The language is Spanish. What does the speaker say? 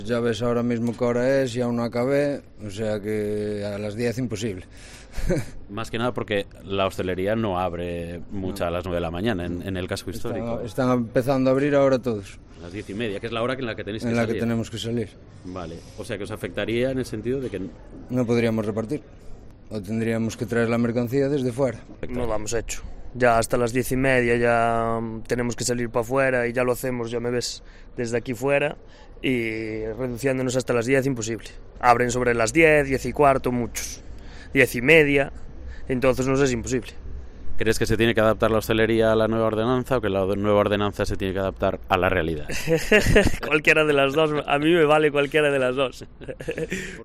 Ya ves ahora mismo qué hora es y aún no acabé, o sea que a las 10 imposible. Más que nada porque la hostelería no abre mucho a las 9 de la mañana en el casco histórico. Están empezando a abrir ahora todos. A las 10:30, que es la hora en la que tenéis que en salir. la que tenemos que salir. Vale, o sea que os afectaría en el sentido de que... No podríamos repartir, o tendríamos que traer la mercancía desde fuera. No lo hemos hecho. Ya hasta las 10:30 ya tenemos que salir para afuera y ya lo hacemos, ya me ves, desde aquí fuera, y reduciéndonos hasta las 10 imposible. Abren sobre las 10, 10:15 muchos, 10:30, entonces nos es imposible. ¿Crees que se tiene que adaptar la hostelería a la nueva ordenanza o que la nueva ordenanza se tiene que adaptar a la realidad? Cualquiera de las dos, a mí me vale cualquiera de las dos.